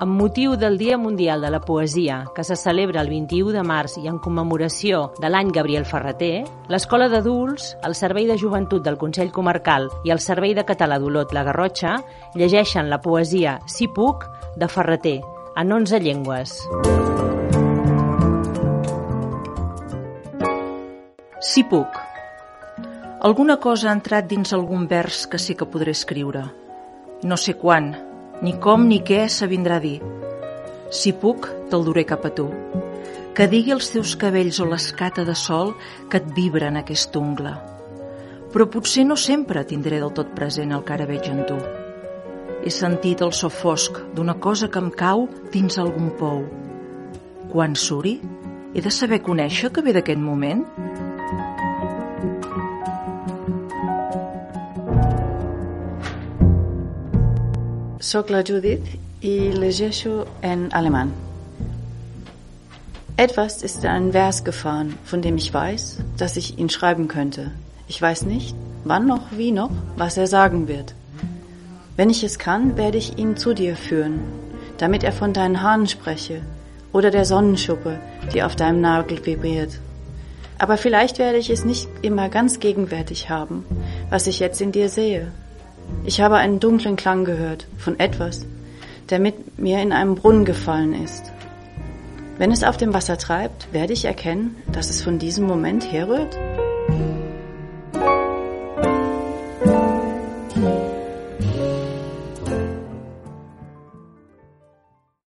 Amb motiu del Dia Mundial de la Poesia, que se celebra el 21 de març i en commemoració de l'any Gabriel Ferrater, l'Escola d'Adults, el Servei de Joventut del Consell Comarcal i el Servei de Català d'Olot-La Garrotxa llegeixen la poesia Si puc, de Ferrater, en 11 llengües. Si puc. Alguna cosa ha entrat dins algun vers que sí que podré escriure. No sé quan, ni com ni què s'avindrà a dir. Si puc, te'l duré cap a tu. Que digui els teus cabells o l'escata de sol que et vibra en aquest ungla. Però potser no sempre tindré del tot present el que ara veig en tu. He sentit el so fosc d'una cosa que em cau dins algun pou. Quan suri, he de saber conèixer que ve d'aquest moment? Soc la Judith i llegeixo en alemán. Etwas ist in einen Vers gefahren, von dem ich weiß, dass ich ihn schreiben könnte. Ich weiß nicht, wann noch, wie noch, was er sagen wird. Wenn ich es kann, werde ich ihn zu dir führen, damit er von deinen Haaren spreche oder der Sonnenschuppe, die auf deinem Nagel vibriert. Aber vielleicht werde ich es nicht immer ganz gegenwärtig haben, was ich jetzt in dir sehe. Ich habe einen dunklen Klang gehört von etwas, der mit mir in einem Brunnen gefallen ist. Wenn es auf dem Wasser treibt, werde ich erkennen, dass es von diesem Moment herrührt?